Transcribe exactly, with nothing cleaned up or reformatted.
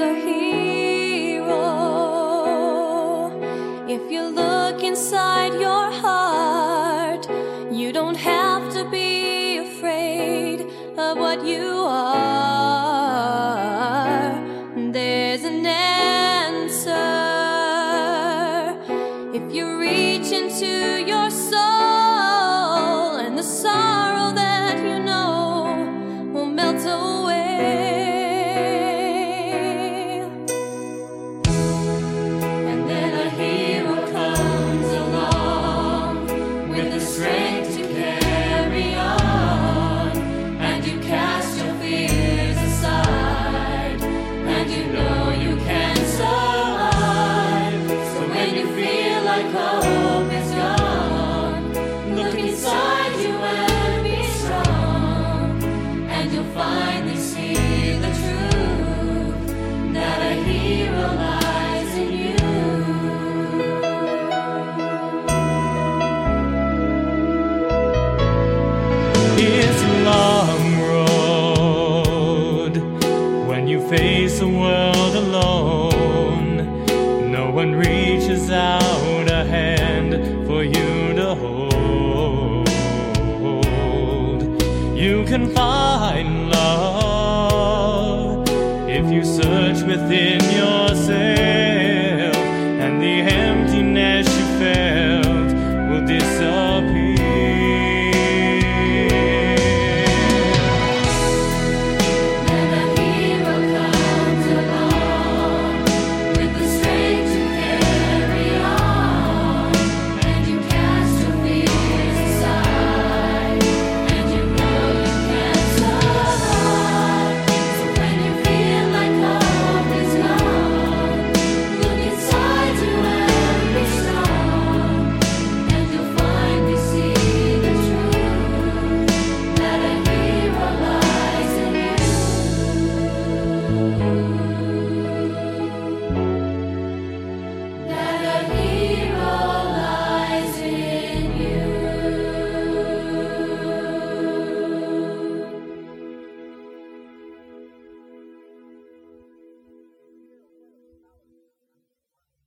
a hero. If you look inside your heart, you don't have to be afraid of what you are. There's an answer if you reach into your soul, and the sorrow that you know will melt away. And then a hero comes along with the strength to carry on, and you cast your fears aside, and you know you can survive. So when you feel like hope is gone, look inside you and be strong, and you'll finally see the truth, that a hero lies in you. It's a long road when you face the world alone. No one reaches out a hand for you to hold. You can find love if you search within yourself.